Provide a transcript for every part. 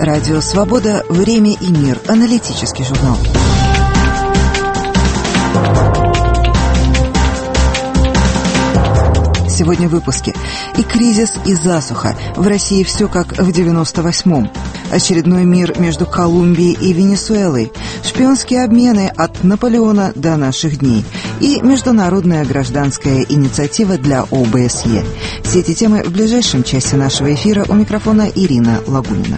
Радио «Свобода. Время и мир». Аналитический журнал. Сегодня в выпуске. И кризис, и засуха. В России все как в 98-м. Очередной мир между Колумбией и Венесуэлой. Шпионские обмены от Наполеона до наших дней. И международная гражданская инициатива для ОБСЕ. Все эти темы в ближайшем часе нашего эфира. У микрофона Ирина Лагунина.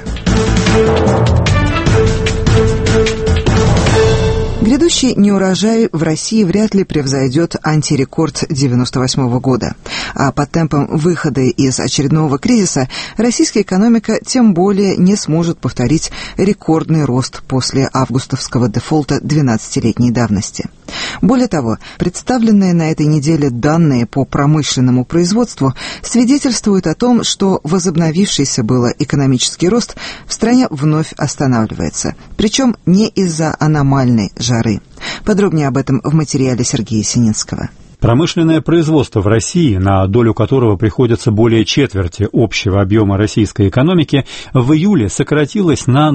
Грядущий неурожай в России вряд ли превзойдет антирекорд 98 года. А по темпам выхода из очередного кризиса российская экономика тем более не сможет повторить рекордный рост после августовского дефолта 12-летней давности. Более того, представленные на этой неделе данные по промышленному производству свидетельствуют о том, что возобновившийся было экономический рост в стране вновь останавливается, причем не из-за аномальной жары. Подробнее об этом в материале Сергея Сининского. Промышленное производство в России, на долю которого приходится более четверти общего объема российской экономики, в июле сократилось на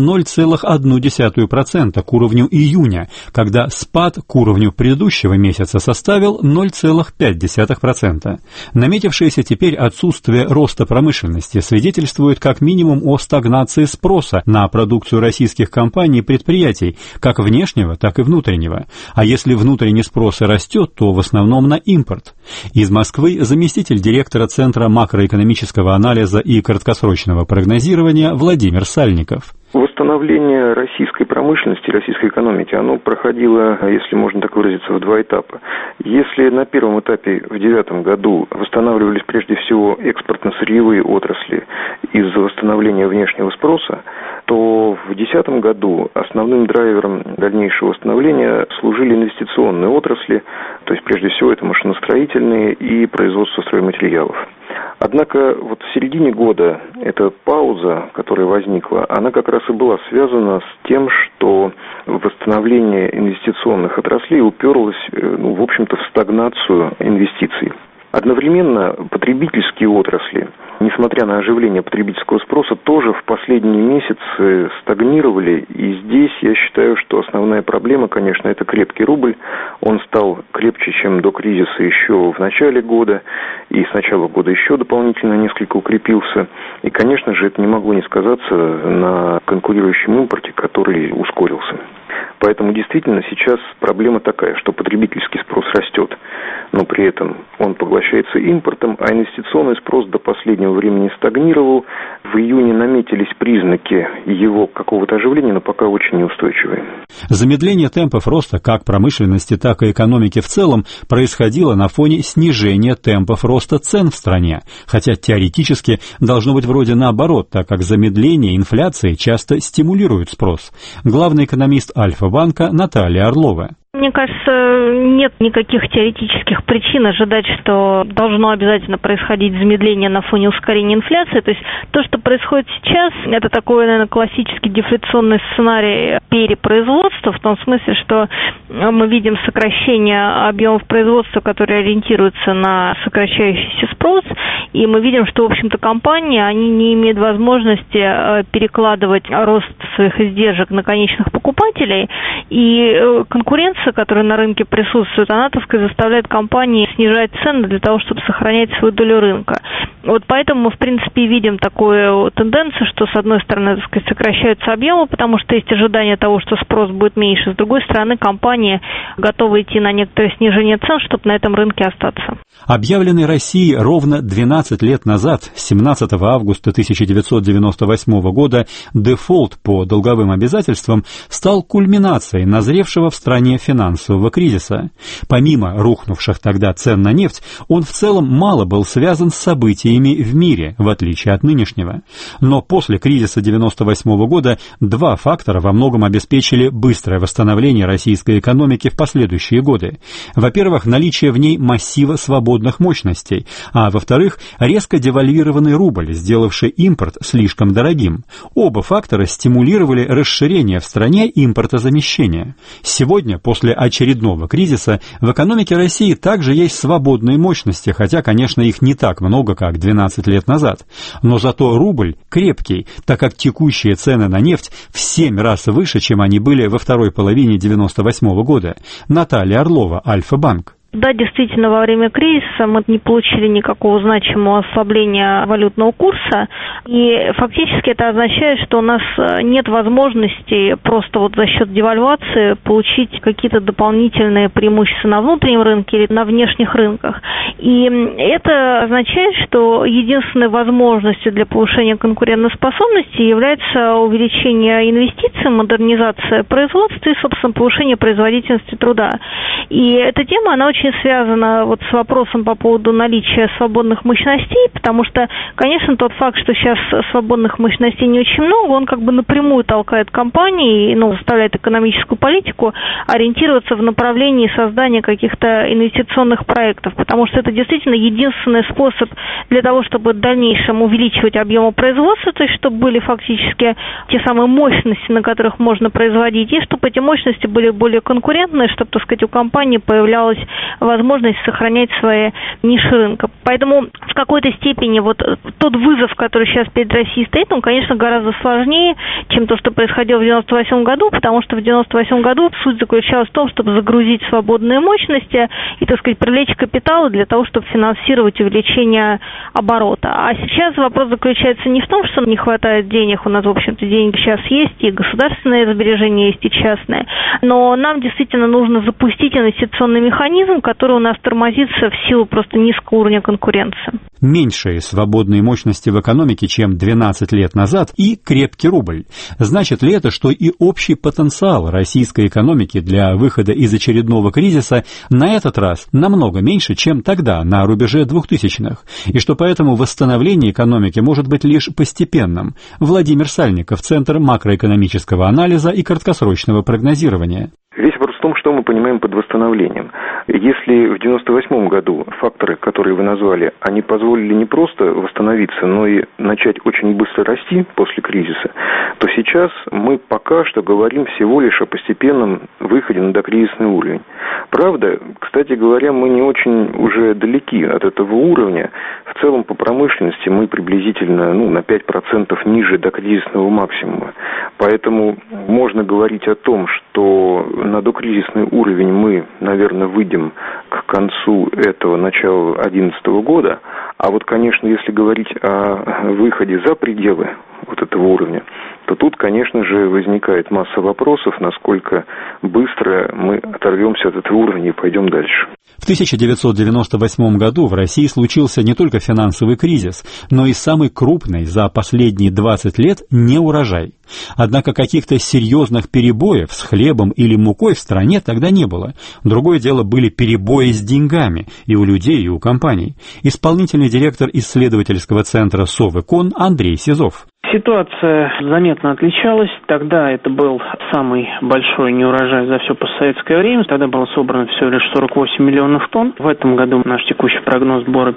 0,1% к уровню июня, когда спад к уровню предыдущего месяца составил 0,5%. Наметившееся теперь отсутствие роста промышленности свидетельствует как минимум о стагнации спроса на продукцию российских компаний и предприятий, как внешнего, так и внутреннего. А если внутренний спрос и растет, то в основном на импорт. Из Москвы заместитель директора Центра макроэкономического анализа и краткосрочного прогнозирования Владимир Сальников. Восстановление российской промышленности, российской экономики, оно проходило, если можно так выразиться, в два этапа. Если на первом этапе в 2009 году восстанавливались прежде всего экспортно-сырьевые отрасли из-за восстановления внешнего спроса, то в 2010 году основным драйвером дальнейшего восстановления служили инвестиционные отрасли, то есть прежде всего это машиностроительные и производство стройматериалов. Однако вот в середине года эта пауза, которая возникла, она как раз и была связана с тем, что восстановление инвестиционных отраслей уперлось, в общем-то, в стагнацию инвестиций. Одновременно потребительские отрасли, несмотря на оживление потребительского спроса, тоже в последние месяцы стагнировали. И здесь я считаю, что основная проблема, конечно, это крепкий рубль. Он стал крепче, чем до кризиса еще в начале года. И с начала года еще дополнительно несколько укрепился. И, конечно же, это не могло не сказаться на конкурирующем импорте, который ускорился. Поэтому действительно сейчас проблема такая, что потребительский спрос растет, но при этом он поглощается импортом, а инвестиционный спрос до последнего времени стагнировал. В июне наметились признаки его какого-то оживления, но пока очень неустойчивые. Замедление темпов роста как промышленности, так и экономики в целом происходило на фоне снижения темпов роста цен в стране, хотя теоретически должно быть вроде наоборот, так как замедление инфляции часто стимулирует спрос. Главный экономист Альфа-банка Наталья Орлова. Мне кажется, нет никаких теоретических причин ожидать, что должно обязательно происходить замедление на фоне ускорения инфляции. То есть то, что происходит сейчас, это такой, наверное, классический дефляционный сценарий перепроизводства, в том смысле, что мы видим сокращение объемов производства, которые ориентируются на сокращающийся спрос, и мы видим, что, в общем-то, компании, они не имеют возможности перекладывать рост своих издержек на конечных покупателей, и конкуренция, которая на рынке присутствует, она, так сказать, заставляет компании снижать цены для того, чтобы сохранять свою долю рынка. Вот поэтому мы, в принципе, видим такую тенденцию, что, с одной стороны, так сказать, сокращаются объемы, потому что есть ожидание того, что спрос будет меньше. С другой стороны, компании готовы идти на некоторое снижение цен, чтобы на этом рынке остаться. Объявленный Россией ровно 12 лет назад, 17 августа 1998 года, дефолт по долговым обязательствам стал кульминацией назревшего в стране финансового кризиса. Помимо рухнувших тогда цен на нефть, он в целом мало был связан с событиями в мире, в отличие от нынешнего. Но после кризиса 1998 года два фактора во многом обеспечили быстрое восстановление российской экономики в последующие годы. Во-первых, наличие в ней массива свободных мощностей, а во-вторых, резко девальвированный рубль, сделавший импорт слишком дорогим. Оба фактора стимулировали расширение в стране импортозамещения. Сегодня, после очередного кризиса, в экономике России также есть свободные мощности, хотя, конечно, их не так много, как 12 лет назад. Но зато рубль крепкий, так как текущие цены на нефть в 7 раз выше, чем они были во второй половине 1998 года. Наталья Орлова, Альфа-банк. Да, действительно, во время кризиса мы не получили никакого значимого ослабления валютного курса, и фактически это означает, что у нас нет возможности просто вот за счет девальвации получить какие-то дополнительные преимущества на внутреннем рынке или на внешних рынках. И это означает, что единственной возможностью для повышения конкурентоспособности является увеличение инвестиций, модернизация производства и, собственно, повышение производительности труда. И эта тема, она очень связана вот с вопросом по поводу наличия свободных мощностей, потому что, конечно, тот факт, что сейчас свободных мощностей не очень много, он как бы напрямую толкает компании, заставляет экономическую политику ориентироваться в направлении создания каких-то инвестиционных проектов, потому что это действительно единственный способ для того, чтобы в дальнейшем увеличивать объемы производства, то есть чтобы были фактически те самые мощности, на которых можно производить, и чтобы эти мощности были более конкурентные, чтобы, так сказать, у компании появлялась возможность сохранять свои ниши рынка. Поэтому в какой-то степени вот тот вызов, который сейчас перед Россией стоит, он, конечно, гораздо сложнее, чем то, что происходило в 1998 году, потому что в 1998 году суть заключалась в том, чтобы загрузить свободные мощности и, так сказать, привлечь капиталы для того, чтобы финансировать увеличение оборота. А сейчас вопрос заключается не в том, что не хватает денег, у нас, в общем-то, деньги сейчас есть, и государственные сбережения есть, и частные, но нам действительно нужно запустить инвестиционный механизм, который у нас тормозится в силу просто низкого уровня конкуренции. Меньшие свободные мощности в экономике, чем 12 лет назад, и крепкий рубль. Значит ли это, что и общий потенциал российской экономики для выхода из очередного кризиса на этот раз намного меньше, чем тогда, на рубеже 2000-х, и что поэтому восстановление экономики может быть лишь постепенным? Владимир Сальников, Центр макроэкономического анализа и краткосрочного прогнозирования. Весь вопрос в том, что мы понимаем под восстановлением. Если в 1998 году факторы, которые вы назвали, они позволили не просто восстановиться, но и начать очень быстро расти после кризиса, то сейчас мы пока что говорим всего лишь о постепенном выходе на докризисный уровень. Правда, кстати говоря, мы не очень уже далеки от этого уровня. В целом по промышленности мы приблизительно на 5% ниже докризисного максимума. Поэтому можно говорить о том, что на докризисный уровень мы, наверное, выйдем к концу этого начала 2011 года. А вот, конечно, если говорить о выходе за пределы вот этого уровня, то тут, конечно же, возникает масса вопросов, насколько быстро мы оторвемся от этого уровня и пойдем дальше. В 1998 году в России случился не только финансовый кризис, но и самый крупный за последние 20 лет неурожай. Однако каких-то серьезных перебоев с хлебом или мукой в стране тогда не было. Другое дело были перебои с деньгами и у людей, и у компаний. Исполнительный директор исследовательского центра Совэкон Андрей Сизов. Ситуация заметно отличалась. Тогда это был самый большой неурожай за все постсоветское время. Тогда было собрано всего лишь 48 миллионов тонн. В этом году наш текущий прогноз сбора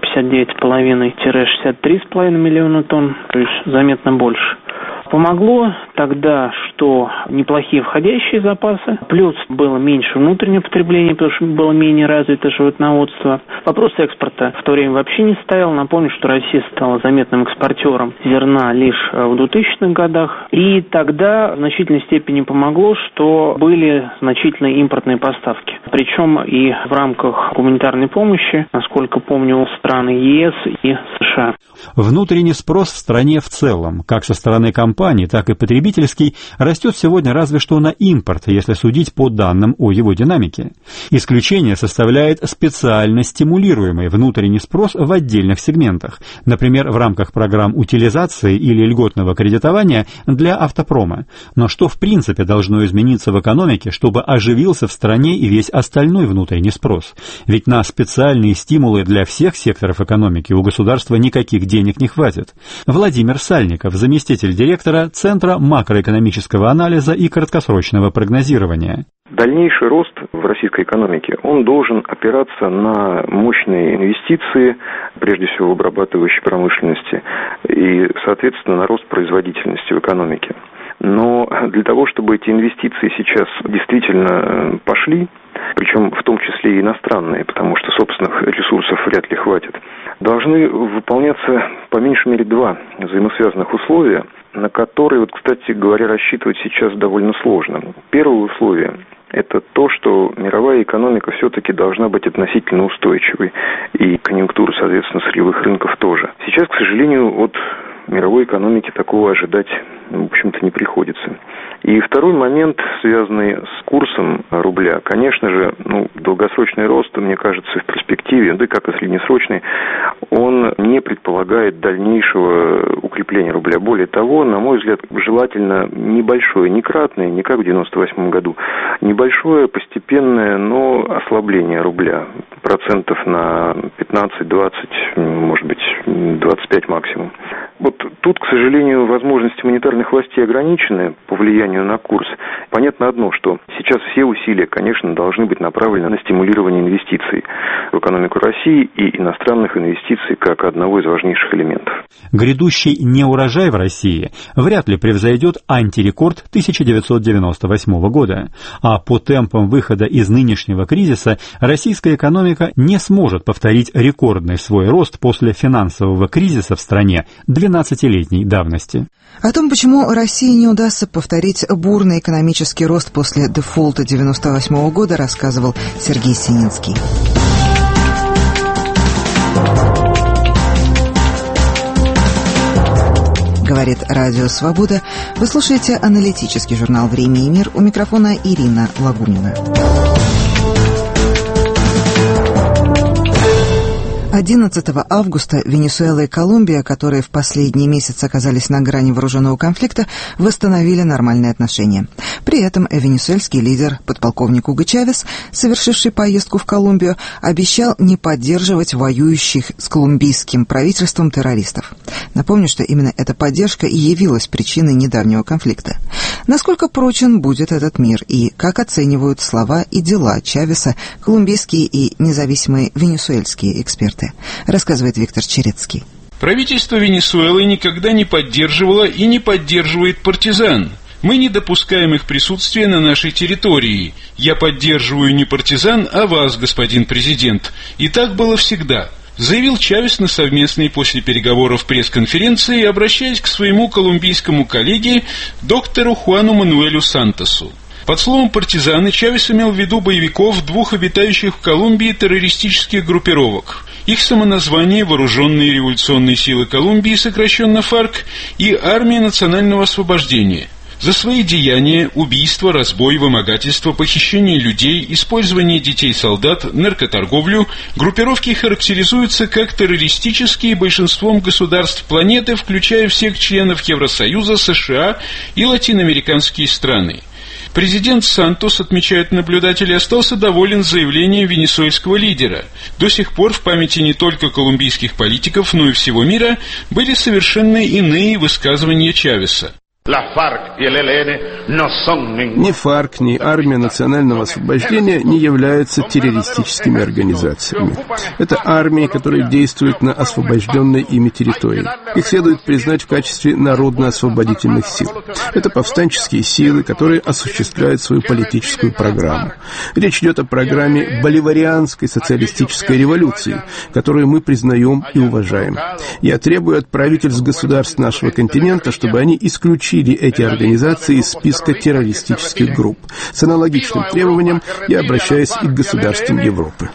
59,5-63,5 миллиона тонн, то есть заметно больше. Помогло тогда, что неплохие входящие запасы, плюс было меньше внутреннего потребления, потому что было менее развито животноводство. Вопрос экспорта в то время вообще не стоял. Напомню, что Россия стала заметным экспортером зерна лишь в 2000-х годах. И тогда в значительной степени помогло, что были значительные импортные поставки. Причем и в рамках гуманитарной помощи, насколько помню, страны ЕС и США. Внутренний спрос в стране в целом, как со стороны компаний, так и потребительский, растет сегодня разве что на импорт, если судить по данным о его динамике. Исключение составляет специально стимулируемый внутренний спрос в отдельных сегментах, например, в рамках программ утилизации или льготного кредитования для автопрома. Но что в принципе должно измениться в экономике, чтобы оживился в стране и весь остальной внутренний спрос? Ведь на специальные стимулы для всех секторов экономики у государства никаких денег не хватит. Владимир Сальников, заместитель директора директора Центра макроэкономического анализа и краткосрочного прогнозирования. Дальнейший рост в российской экономике, он должен опираться на мощные инвестиции, прежде всего в обрабатывающей промышленности, и, соответственно, на рост производительности в экономике. Но для того, чтобы эти инвестиции сейчас действительно пошли, причем в том числе и иностранные, потому что собственных ресурсов вряд ли хватит, должны выполняться по меньшей мере два взаимосвязанных условия, на которые, кстати говоря, рассчитывать сейчас довольно сложно. Первое условие – это то, что мировая экономика все-таки должна быть относительно устойчивой, и конъюнктура, соответственно, сырьевых рынков тоже. Сейчас, к сожалению, от мировой экономики такого ожидать, в общем-то, не приходится. И второй момент, связанный с курсом рубля, конечно же, долгосрочный рост, мне кажется, в перспективе, да как и среднесрочный, он не предполагает дальнейшего укрепления рубля. Более того, на мой взгляд, желательно небольшое, не кратное, не как в 1998 году, небольшое постепенное, но ослабление рубля, процентов на 15-20, может быть, 25 максимум. Вот тут, к сожалению, возможности монетарных властей ограничены по влиянию на курс. Понятно одно, что сейчас все усилия, конечно, должны быть направлены на стимулирование инвестиций в экономику России и иностранных инвестиций как одного из важнейших элементов. Грядущий неурожай в России вряд ли превзойдет антирекорд 1998 года, а по темпам выхода из нынешнего кризиса российская экономика не сможет повторить рекордный свой рост после финансового кризиса в стране 12-летней давности. О том, почему России не удастся повторить бурный экономический рост после дефолта 1998 года, рассказывал Сергей Сининский. Говорит Радио Свобода. Вы слушаете аналитический журнал «Время и мир». У микрофона Ирина Лагунина. 11 августа Венесуэла и Колумбия, которые в последние месяцы оказались на грани вооруженного конфликта, восстановили нормальные отношения. При этом венесуэльский лидер, подполковник Уго Чавес, совершивший поездку в Колумбию, обещал не поддерживать воюющих с колумбийским правительством террористов. Напомню, что именно эта поддержка и явилась причиной недавнего конфликта. Насколько прочен будет этот мир и как оценивают слова и дела Чавеса колумбийские и независимые венесуэльские эксперты, рассказывает Виктор Черецкий. Правительство Венесуэлы никогда не поддерживало и не поддерживает партизан. Мы не допускаем их присутствия на нашей территории. Я поддерживаю не партизан, а вас, господин президент. И так было всегда. Заявил Чавес на совместной после переговоров пресс-конференции, обращаясь к своему колумбийскому коллеге, доктору Хуану Мануэлю Сантосу. Под словом «партизаны» Чавес имел в виду боевиков двух обитающих в Колумбии террористических группировок. Их самоназвание «Вооруженные революционные силы Колумбии», сокращенно ФАРК, и «Армия национального освобождения». За свои деяния, убийства, разбой, вымогательство, похищение людей, использование детей-солдат, наркоторговлю, группировки характеризуются как террористические большинством государств планеты, включая всех членов Евросоюза, США и латиноамериканские страны. Президент Сантос, отмечают наблюдатели, остался доволен заявлением венесуэльского лидера. До сих пор в памяти не только колумбийских политиков, но и всего мира были совершенно иные высказывания Чавеса. Ни ФАРК, ни Армия национального освобождения не являются террористическими организациями. Это армии, которые действуют на освобожденной ими территории. Их следует признать в качестве народно-освободительных сил. Это повстанческие силы, которые осуществляют свою политическую программу. Речь идет о программе боливарианской социалистической революции, которую мы признаем и уважаем. Я требую от правительств государств нашего континента, чтобы они исключили эти организации из списка террористических групп. С аналогичным требованием я обращаюсь и к государствам Европы.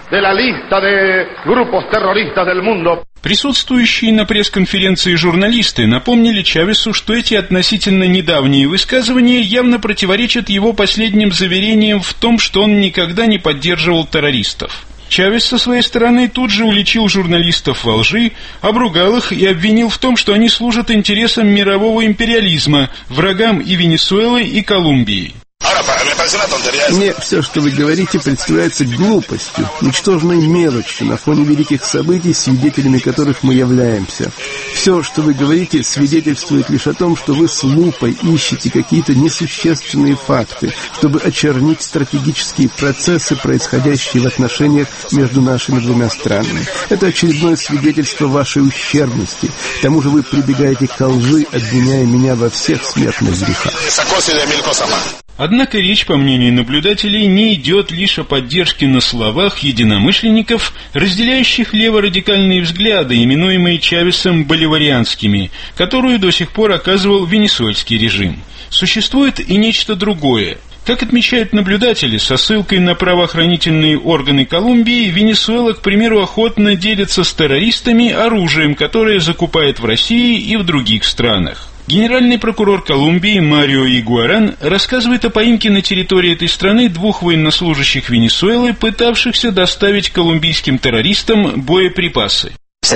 Присутствующие на пресс-конференции журналисты напомнили Чавесу, что эти относительно недавние высказывания явно противоречат его последним заверениям в том, что он никогда не поддерживал террористов. Чавес со своей стороны тут же уличил журналистов во лжи, обругал их и обвинил в том, что они служат интересам мирового империализма, врагам и Венесуэлы, и Колумбии. Мне все, что вы говорите, представляется глупостью, ничтожной мелочью на фоне великих событий, свидетелями которых мы являемся. Все, что вы говорите, свидетельствует лишь о том, что вы с лупой ищете какие-то несущественные факты, чтобы очернить стратегические процессы, происходящие в отношениях между нашими двумя странами. Это очередное свидетельство вашей ущербности. К тому же вы прибегаете к лжи, обвиняя меня во всех смертных грехах. Однако речь, по мнению наблюдателей, не идет лишь о поддержке на словах единомышленников, разделяющих леворадикальные взгляды, именуемые Чавесом боливарианскими, которую до сих пор оказывал венесуэльский режим. Существует и нечто другое. Как отмечают наблюдатели, со ссылкой на правоохранительные органы Колумбии, Венесуэла, к примеру, охотно делится с террористами оружием, которое закупает в России и в других странах. Генеральный прокурор Колумбии Марио Игуаран рассказывает о поимке на территории этой страны 2 военнослужащих Венесуэлы, пытавшихся доставить колумбийским террористам боеприпасы.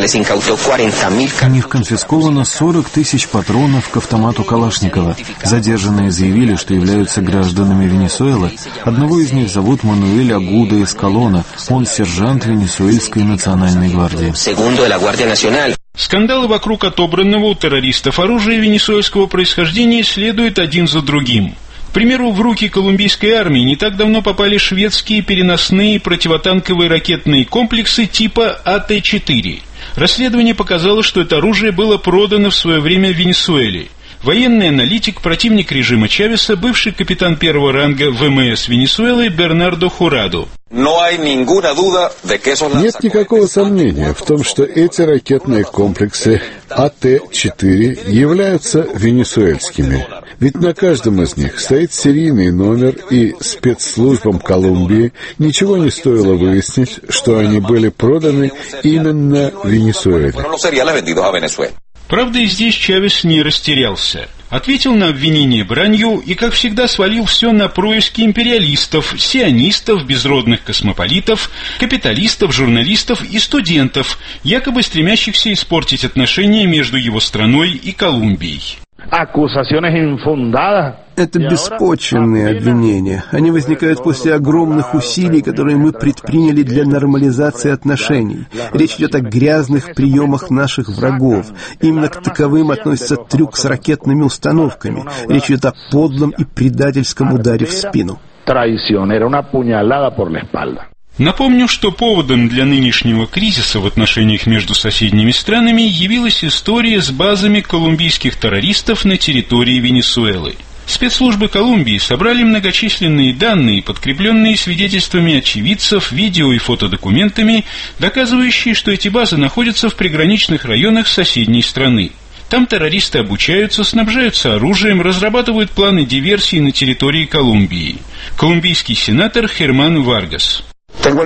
У них конфисковано 40 тысяч патронов к автомату Калашникова. Задержанные заявили, что являются гражданами Венесуэлы. Одного из них зовут Мануэль Агуда Эскалона. Он сержант Венесуэльской национальной гвардии. Скандалы вокруг отобранного у террористов оружия венесуэльского происхождения следуют один за другим. К примеру, в руки колумбийской армии не так давно попали шведские переносные противотанковые ракетные комплексы типа АТ-4. Расследование показало, что это оружие было продано в свое время в Венесуэле. Военный аналитик, противник режима Чавеса, бывший капитан первого ранга ВМС Венесуэлы Бернардо Хурадо. Нет никакого сомнения в том, что эти ракетные комплексы АТ-4 являются венесуэльскими. Ведь на каждом из них стоит серийный номер, и спецслужбам Колумбии ничего не стоило выяснить, что они были проданы именно Венесуэле. Правда, и здесь Чавес не растерялся. Ответил на обвинение бранью и, как всегда, свалил все на происки империалистов, сионистов, безродных космополитов, капиталистов, журналистов и студентов, якобы стремящихся испортить отношения между его страной и Колумбией. Это беспочвенные обвинения. Они возникают после огромных усилий, которые мы предприняли для нормализации отношений. Речь идет о грязных приемах наших врагов. Именно к таковым относится трюк с ракетными установками. Речь идет о подлом и предательском ударе в спину. Напомню, что поводом для нынешнего кризиса в отношениях между соседними странами явилась история с базами колумбийских террористов на территории Венесуэлы. Спецслужбы Колумбии собрали многочисленные данные, подкрепленные свидетельствами очевидцев, видео и фотодокументами, доказывающие, что эти базы находятся в приграничных районах соседней страны. Там террористы обучаются, снабжаются оружием, разрабатывают планы диверсии на территории Колумбии. Колумбийский сенатор Херман Варгас. В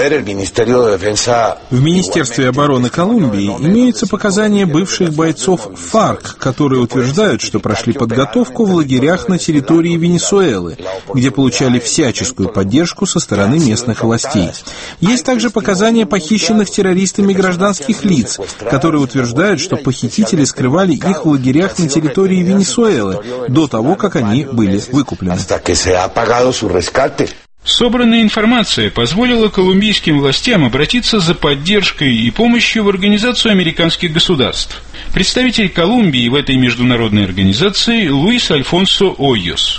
Министерстве обороны Колумбии имеются показания бывших бойцов ФАРК, которые утверждают, что прошли подготовку в лагерях на территории Венесуэлы, где получали всяческую поддержку со стороны местных властей. Есть также показания похищенных террористами гражданских лиц, которые утверждают, что похитители скрывали их в лагерях на территории Венесуэлы до того, как они были выкуплены. Собранная информация позволила колумбийским властям обратиться за поддержкой и помощью в Организацию американских государств. Представитель Колумбии в этой международной организации Луис Альфонсо Ойос.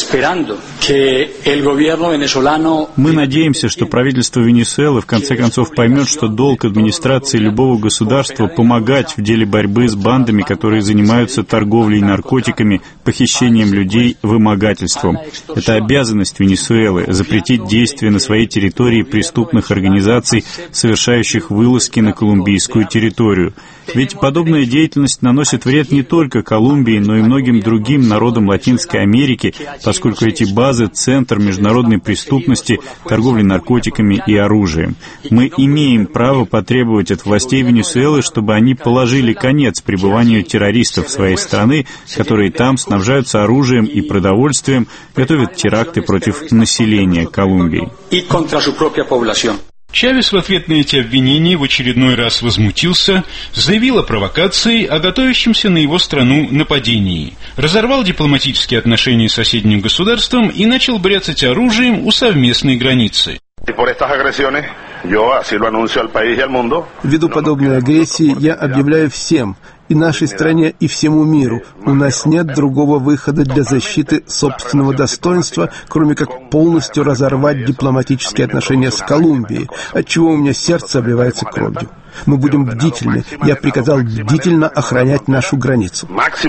Мы надеемся, что правительство Венесуэлы в конце концов поймет, что долг администрации любого государства помогать в деле борьбы с бандами, которые занимаются торговлей наркотиками, похищением людей, вымогательством. Это обязанность Венесуэлы запретить действия на своей территории преступных организаций, совершающих вылазки на колумбийскую территорию. Ведь подобная деятельность наносит вред не только Колумбии, но и многим другим народам Латинской Америки, поскольку эти базы – центр международной преступности, торговли наркотиками и оружием. Мы имеем право потребовать от властей Венесуэлы, чтобы они положили конец пребыванию террористов своей страны, которые там снабжаются оружием и продовольствием, готовят теракты против населения Колумбии. Чавес в ответ на эти обвинения в очередной раз возмутился, заявил о провокации, о готовящемся на его страну нападении, разорвал дипломатические отношения с соседним государством и начал бряцать оружием у совместной границы. Ввиду подобной агрессии я объявляю всем, и нашей стране, и всему миру, у нас нет другого выхода для защиты собственного достоинства, кроме как полностью разорвать дипломатические отношения с Колумбией, отчего у меня сердце обливается кровью. Мы будем бдительны. Я приказал бдительно охранять нашу границу.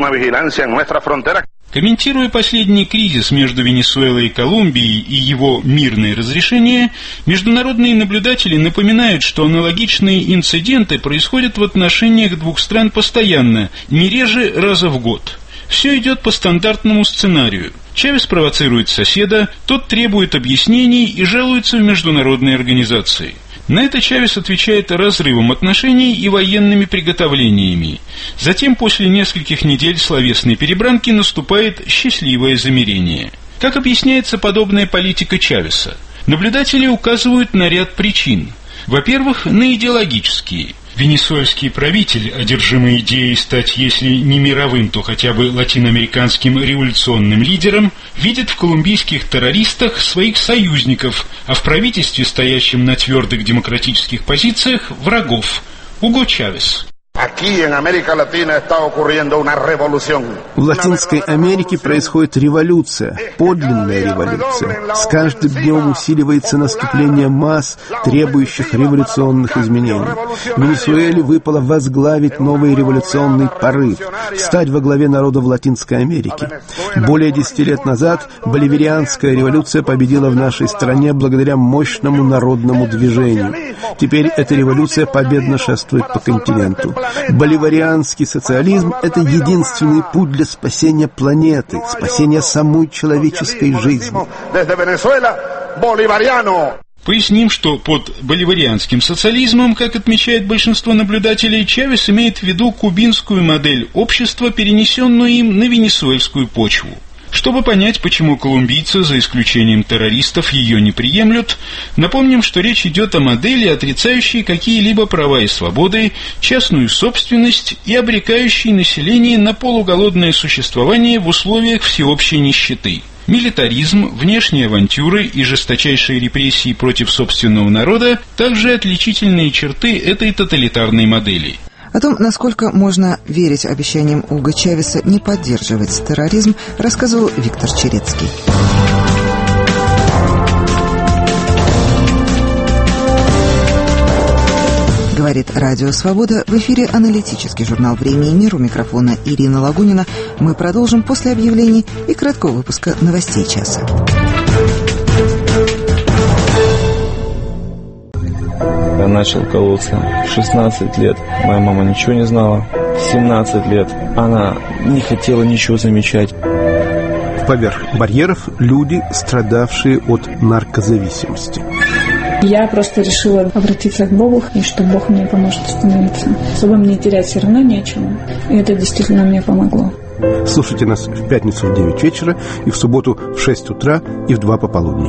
Комментируя последний кризис между Венесуэлой и Колумбией и его мирное разрешение, международные наблюдатели напоминают, что аналогичные инциденты происходят в отношениях двух стран постоянно, не реже раза в год. Все идет по стандартному сценарию. Чавес провоцирует соседа, тот требует объяснений и жалуется в международные организации. На это Чавес отвечает разрывом отношений и военными приготовлениями. Затем, после нескольких недель словесной перебранки, наступает счастливое замирение. Как объясняется подобная политика Чавеса? Наблюдатели указывают на ряд причин. Во-первых, на идеологические. Венесуэльский правитель, одержимый идеей стать, если не мировым, то хотя бы латиноамериканским революционным лидером, видит в колумбийских террористах своих союзников, а в правительстве, стоящем на твердых демократических позициях, врагов. Уго Чавес. В Латинской Америке происходит революция, подлинная революция. С каждым днем усиливается наступление масс, требующих революционных изменений. Венесуэле выпало возглавить новый революционный порыв, стать во главе народа в Латинской Америке. Более 10 лет назад боливарианская революция победила в нашей стране благодаря мощному народному движению. Теперь эта революция победно шествует по континенту. Боливарианский социализм – это единственный путь для спасения планеты, спасения самой человеческой жизни. Поясним, что под боливарианским социализмом, как отмечает большинство наблюдателей, Чавес имеет в виду кубинскую модель общества, перенесенную им на венесуэльскую почву. Чтобы понять, почему колумбийцы, за исключением террористов, ее не приемлют, напомним, что речь идет о модели, отрицающей какие-либо права и свободы, частную собственность и обрекающей население на полуголодное существование в условиях всеобщей нищеты. Милитаризм, внешние авантюры и жесточайшие репрессии против собственного народа – также отличительные черты этой тоталитарной модели. О том, насколько можно верить обещаниям Уго Чавеса не поддерживать терроризм, рассказывал Виктор Черецкий. Говорит Радио Свобода. В эфире аналитический журнал «Время и мир». У микрофона Ирина Лагунина. Мы продолжим после объявлений и краткого выпуска новостей часа. Я начал колоться в 16 лет. Моя мама ничего не знала. В 17 лет она не хотела ничего замечать. Поверх барьеров люди, страдавшие от наркозависимости. Я просто решила обратиться к Богу, и что Бог мне поможет остановиться. Особо мне терять все равно нечего. И это действительно мне помогло. Слушайте нас в пятницу в 9 вечера, и в субботу в 6 утра, и в 2 пополудни.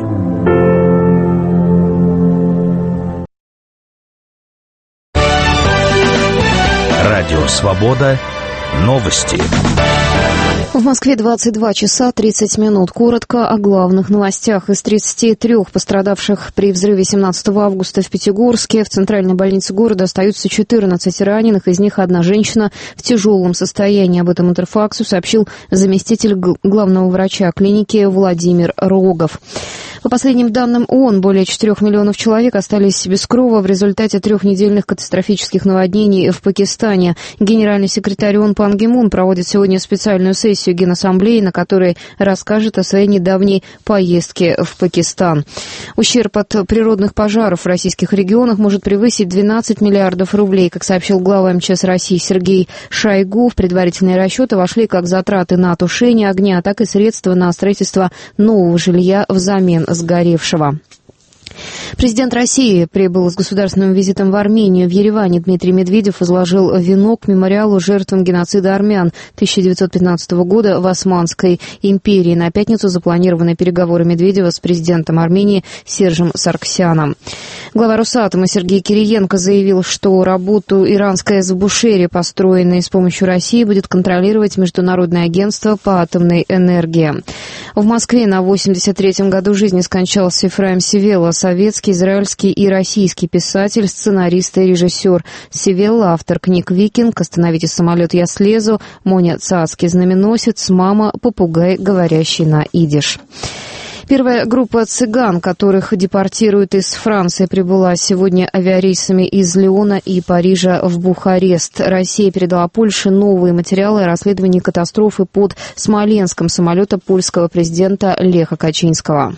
Радио «Свобода». Новости. В Москве 22 часа 30 минут. Коротко о главных новостях. Из 33 пострадавших при взрыве 17 августа в Пятигорске в центральной больнице города остаются 14 раненых. Из них одна женщина в тяжелом состоянии. Об этом Интерфаксу сообщил заместитель главного врача клиники Владимир Рогов. По последним данным ООН, более 4 миллионов человек остались без крова в результате 3-недельных катастрофических наводнений в Пакистане. Генеральный секретарь ООН Пан Ги Мун проводит сегодня специальную сессию Генассамблеи, на которой расскажет о своей недавней поездке в Пакистан. Ущерб от природных пожаров в российских регионах может превысить 12 миллиардов рублей. Как сообщил глава МЧС России Сергей Шойгу, в предварительные расчеты вошли как затраты на тушение огня, так и средства на строительство нового жилья взамен сгоревшего. Президент России прибыл с государственным визитом в Армению. В Ереване Дмитрий Медведев возложил венок к мемориалу жертвам геноцида армян 1915 года в Османской империи. На пятницу запланированы переговоры Медведева с президентом Армении Сержем Сарксяном. Глава Росатома Сергей Кириенко заявил, что работу иранской Забушери, построенной с помощью России, будет контролировать Международное агентство по атомной энергии. В Москве на 83-м году жизни скончался Ефраим Севелла, советский, израильский и российский писатель, сценарист и режиссер. Севелла — автор книг «Викинг», «Остановите самолет, я слезу», «Моня царский знаменосец», «Мама», «Попугай, говорящий на идиш». Первая группа цыган, которых депортируют из Франции, прибыла сегодня авиарейсами из Лиона и Парижа в Бухарест. Россия передала Польше новые материалы о расследовании катастрофы под Смоленском самолета польского президента Леха Качинского.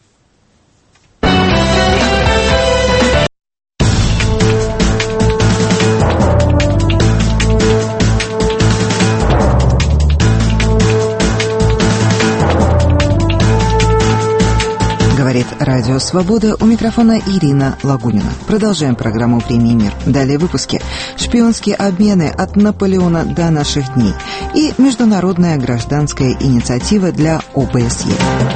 Говорит Радио Свобода, у микрофона Ирина Лагунина. Продолжаем программу «Премии Мир». Далее выпуски. Шпионские обмены от Наполеона до наших дней и международная гражданская инициатива для ОБСЕ.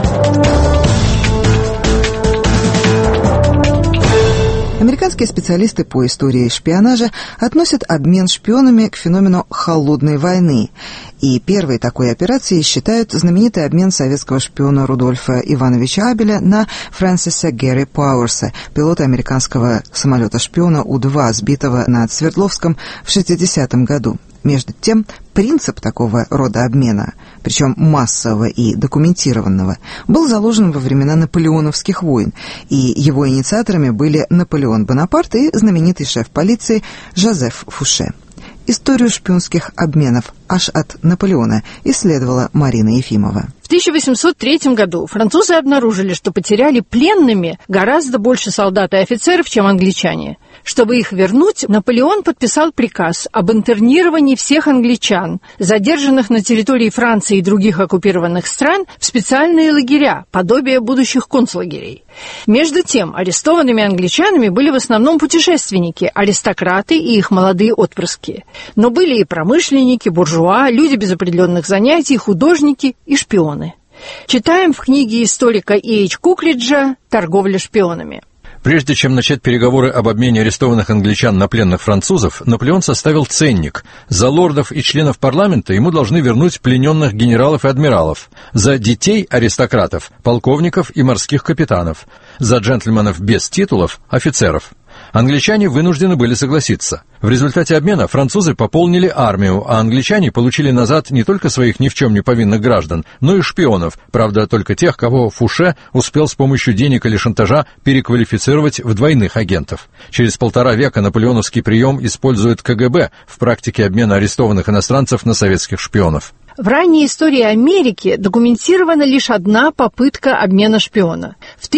Американские специалисты по истории шпионажа относят обмен шпионами к феномену «холодной войны». И первой такой операцией считают знаменитый обмен советского шпиона Рудольфа Ивановича Абеля на Фрэнсиса Гэри Пауэрса, пилота американского самолета-шпиона У-2, сбитого над Свердловском в 60-м году. Между тем, принцип такого рода обмена, причем массового и документированного, был заложен во времена наполеоновских войн, и его инициаторами были Наполеон Бонапарт и знаменитый шеф полиции Жозеф Фуше. Историю шпионских обменов аж от Наполеона исследовала Марина Ефимова. В 1803 году французы обнаружили, что потеряли пленными гораздо больше солдат и офицеров, чем англичане. Чтобы их вернуть, Наполеон подписал приказ об интернировании всех англичан, задержанных на территории Франции и других оккупированных стран, в специальные лагеря, подобие будущих концлагерей. Между тем, арестованными англичанами были в основном путешественники, аристократы и их молодые отпрыски. Но были и промышленники, буржуа, люди без определенных занятий, художники и шпионы. Читаем в книге историка И.H. Куклиджа «Торговля шпионами». Прежде чем начать переговоры об обмене арестованных англичан на пленных французов, Наполеон составил ценник. За лордов и членов парламента ему должны вернуть плененных генералов и адмиралов, за детей аристократов, полковников и морских капитанов, за джентльменов без титулов, офицеров. Англичане вынуждены были согласиться. В результате обмена французы пополнили армию, а англичане получили назад не только своих ни в чем не повинных граждан, но и шпионов, правда, только тех, кого Фуше успел с помощью денег или шантажа переквалифицировать в двойных агентов. Через 1,5 века наполеоновский прием использует КГБ в практике обмена арестованных иностранцев на советских шпионов. В ранней истории Америки документирована лишь одна попытка обмена шпиона в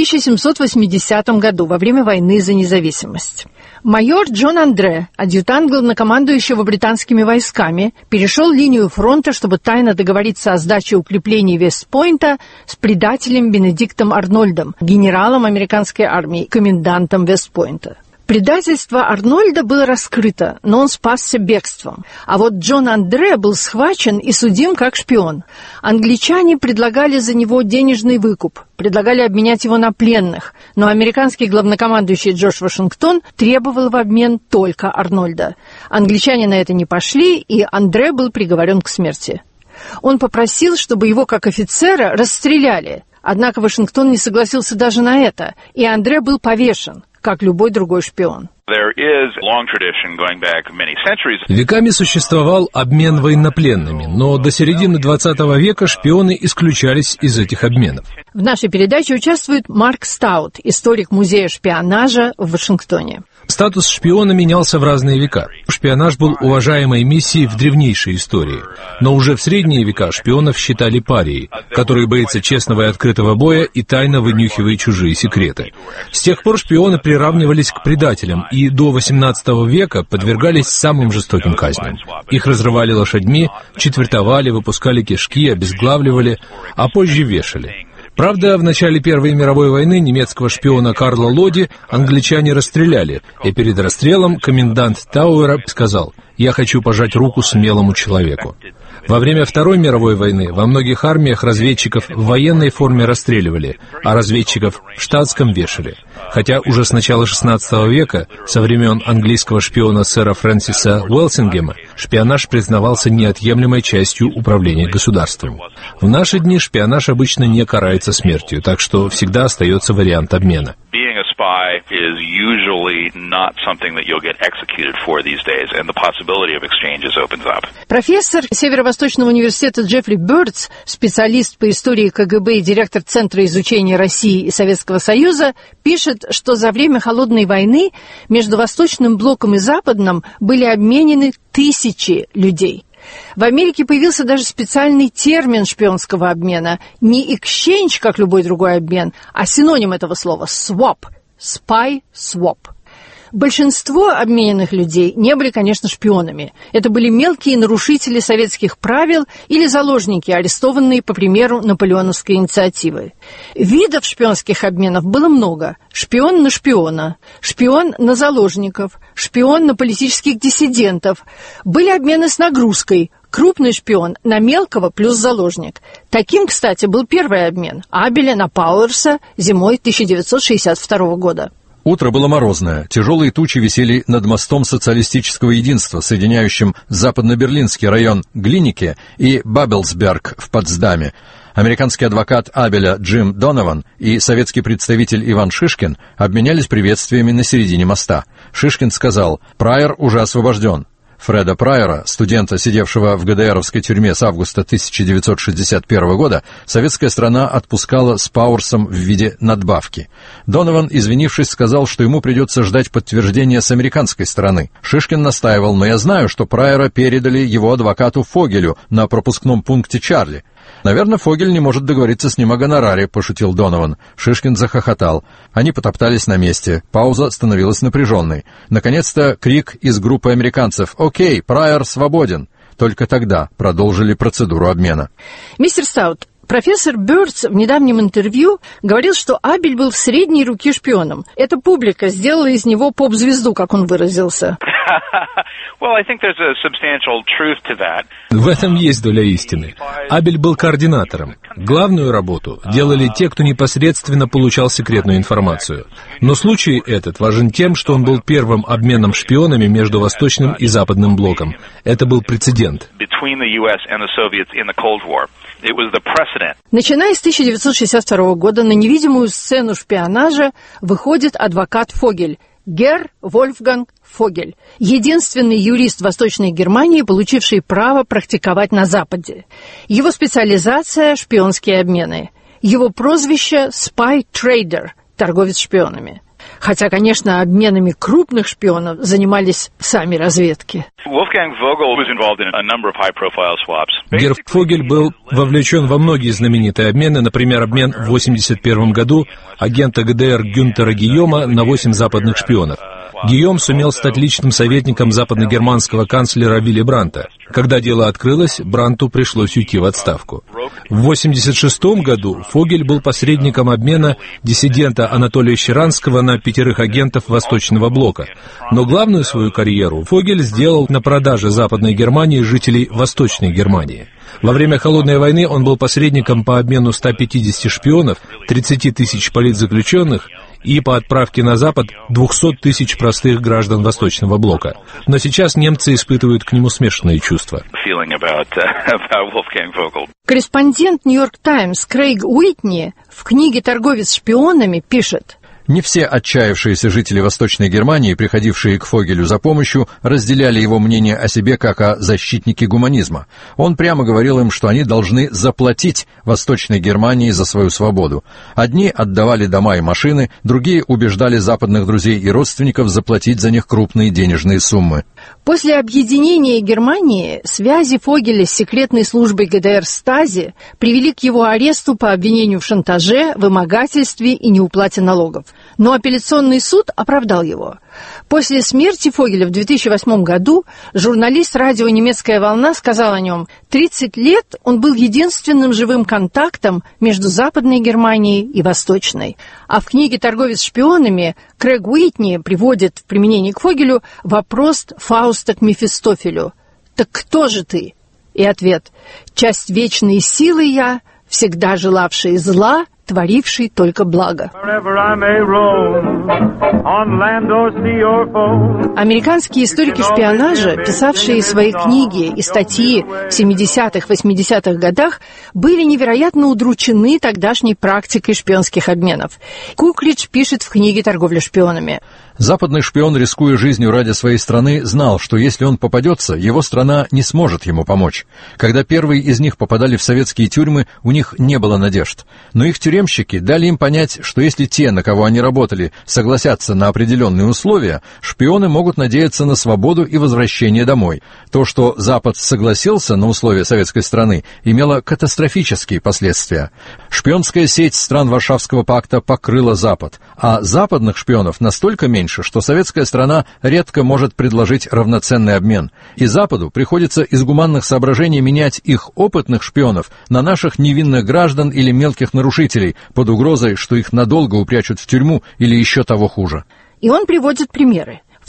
1780 году во время войны за независимость. Майор Джон Андре, адъютант главнокомандующего британскими войсками, перешел линию фронта, чтобы тайно договориться о сдаче укреплений Вест-Пойнта с предателем Бенедиктом Арнольдом, генералом американской армии, комендантом Вест-Пойнта. Предательство Арнольда было раскрыто, но он спасся бегством. А вот Джон Андре был схвачен и судим как шпион. Англичане предлагали за него денежный выкуп, предлагали обменять его на пленных, но американский главнокомандующий Джордж Вашингтон требовал в обмен только Арнольда. Англичане на это не пошли, и Андре был приговорен к смерти. Он попросил, чтобы его как офицера расстреляли, однако Вашингтон не согласился даже на это, и Андре был повешен, как любой другой шпион. Веками существовал обмен военнопленными, но до середины 20 века шпионы исключались из этих обменов. В нашей передаче участвует Марк Стаут, историк музея шпионажа в Вашингтоне. Статус шпиона менялся в разные века. Шпионаж был уважаемой миссией в древнейшей истории. Но уже в средние века шпионов считали парией, который боится честного и открытого боя и тайно вынюхивает чужие секреты. С тех пор шпионы приравнивались к предателям и до XVIII века подвергались самым жестоким казням. Их разрывали лошадьми, четвертовали, выпускали кишки, обезглавливали, а позже вешали. Правда, в начале Первой мировой войны немецкого шпиона Карла Лоди англичане расстреляли, и перед расстрелом комендант Тауэра сказал: «Я хочу пожать руку смелому человеку». Во время Второй мировой войны во многих армиях разведчиков в военной форме расстреливали, а разведчиков в штатском вешали. Хотя уже с начала XVI века, со времен английского шпиона сэра Фрэнсиса Уэлсингема, шпионаж признавался неотъемлемой частью управления государством. В наши дни шпионаж обычно не карается смертью, так что всегда остается вариант обмена. Профессор Северо-Восточного университета Джеффри Бёрдс, специалист по истории КГБ и директор Центра изучения России и Советского Союза, пишет, что за время Холодной войны между Восточным блоком и Западным были обменены тысячи людей. В Америке появился даже специальный термин шпионского обмена. Не exchange, как любой другой обмен, а синоним этого слова – swap. Spy swap. Большинство обмененных людей не были, конечно, шпионами. Это были мелкие нарушители советских правил или заложники, арестованные по примеру наполеоновской инициативы. Видов шпионских обменов было много. Шпион на шпиона, шпион на заложников, шпион на политических диссидентов. Были обмены с нагрузкой. Крупный шпион на мелкого плюс заложник. Таким, кстати, был первый обмен Абеля на Пауэрса зимой 1962 года. Утро было морозное, тяжелые тучи висели над мостом социалистического единства, соединяющим западно-берлинский район Глинике и Бабельсберг в Потсдаме. Американский адвокат Абеля Джим Донован и советский представитель Иван Шишкин обменялись приветствиями на середине моста. Шишкин сказал: «Прайер уже освобожден». Фреда Прайера, студента, сидевшего в ГДРовской тюрьме с августа 1961 года, советская страна отпускала с Пауэрсом в виде надбавки. Донован, извинившись, сказал, что ему придется ждать подтверждения с американской стороны. Шишкин настаивал: «Но я знаю, что Прайера передали его адвокату Фогелю на пропускном пункте Чарли». «Наверное, Фогель не может договориться с ним о гонораре», — пошутил Донован. Шишкин захохотал. Они потоптались на месте. Пауза становилась напряженной. Наконец-то крик из группы американцев: «Окей, Прайер свободен!» Только тогда продолжили процедуру обмена. Мистер Стаут, профессор Бёрдс в недавнем интервью говорил, что Абель был в средней руке шпионом. Эта публика сделала из него поп-звезду, как он выразился. В этом есть доля истины. Абель был координатором. Главную работу делали те, кто непосредственно получал секретную информацию. Но случай этот важен тем, что он был первым обменом шпионами между Восточным и Западным блоком. Это был прецедент. Начиная с 1962 года на невидимую сцену шпионажа выходит адвокат Фогель, Герр Вольфганг Фогель, единственный юрист Восточной Германии, получивший право практиковать на Западе. Его специализация – шпионские обмены. Его прозвище – Spy Trader, торговец шпионами. Хотя, конечно, обменами крупных шпионов занимались сами разведки. Герр Фогель был вовлечен во многие знаменитые обмены, например, обмен в 1981 году агента ГДР Гюнтера Гийома на 8 западных шпионов. Гийом сумел стать личным советником западногерманского канцлера Вилли Брандта. Когда дело открылось, Брандту пришлось уйти в отставку. В 1986 году Фогель был посредником обмена диссидента Анатолия Щеранского на 5 агентов Восточного блока. Но главную свою карьеру Фогель сделал на продаже Западной Германии жителей Восточной Германии. Во время Холодной войны он был посредником по обмену 150 шпионов, 30 тысяч политзаключенных и по отправке на Запад 200 тысяч простых граждан Восточного блока. Но сейчас немцы испытывают к нему смешанные чувства. Корреспондент «Нью-Йорк Таймс» Крейг Уитни в книге «Торговец шпионами» пишет: Не все отчаявшиеся жители Восточной Германии, приходившие к Фогелю за помощью, разделяли его мнение о себе как о защитнике гуманизма. Он прямо говорил им, что они должны заплатить Восточной Германии за свою свободу. Одни отдавали дома и машины, другие убеждали западных друзей и родственников заплатить за них крупные денежные суммы. После объединения Германии связи Фогеля с секретной службой ГДР Стази привели к его аресту по обвинению в шантаже, вымогательстве и неуплате налогов. но апелляционный суд оправдал его. После смерти Фогеля в 2008 году журналист радио «Немецкая волна» сказал о нем: 30 лет он был единственным живым контактом между Западной Германией и Восточной. А в книге «Торговец шпионами» Крэг Уитни приводит в применении к Фогелю вопрос Фауста к Мефистофелю: «Так кто же ты?» И ответ: «Часть вечной силы я, всегда желавший зла, творивший только благо». Американские историки шпионажа, писавшие свои книги и статьи в 70-х, 80-х годах, были невероятно удручены тогдашней практикой шпионских обменов. Куклидж пишет в книге «Торговля шпионами». Западный шпион, рискуя жизнью ради своей страны, знал, что если он попадется, его страна не сможет ему помочь. Когда первые из них попадали в советские тюрьмы, у них не было надежд. Но их тюремщики дали им понять, что если те, на кого они работали, согласятся на определенные условия, шпионы могут надеяться на свободу и возвращение домой. То, что Запад согласился на условия советской страны, имело катастрофические последствия. Шпионская сеть стран Варшавского пакта покрыла Запад, а западных шпионов настолько меньше, что советская страна редко может предложить равноценный обмен, и Западу приходится из гуманных соображений менять их опытных шпионов на наших невинных граждан или мелких нарушителей под угрозой, что их надолго упрячут в тюрьму или еще того хуже. И он приводит примеры. В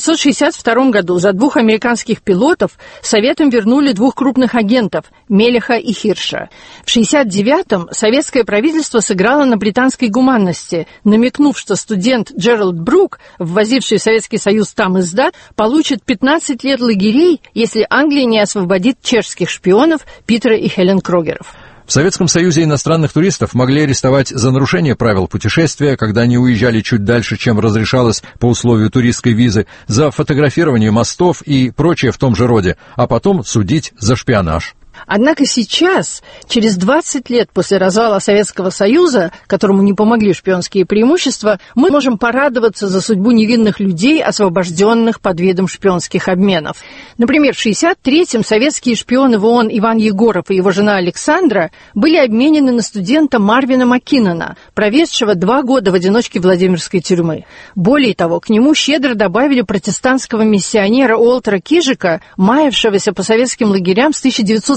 1962 году за 2 американских пилотов Советам вернули 2 крупных агентов – Мелеха и Хирша. В 1969-м советское правительство сыграло на британской гуманности, намекнув, что студент Джеральд Брук, ввозивший в Советский Союз там издат, получит 15 лет лагерей, если Англия не освободит чешских шпионов Питера и Хелен Крогеров. В Советском Союзе иностранных туристов могли арестовать за нарушение правил путешествия, когда они уезжали чуть дальше, чем разрешалось по условию туристской визы, за фотографирование мостов и прочее в том же роде, а потом судить за шпионаж. Однако сейчас, через 20 лет после развала Советского Союза, которому не помогли шпионские преимущества, мы можем порадоваться за судьбу невинных людей, освобожденных под видом шпионских обменов. Например, в 1963-м советские шпионы в ООН Иван Егоров и его жена Александра были обменены на студента Марвина Маккинона, проведшего 2 года в одиночке Владимирской тюрьмы. Более того, к нему щедро добавили протестантского миссионера Уолтера Кижика, маявшегося по советским лагерям с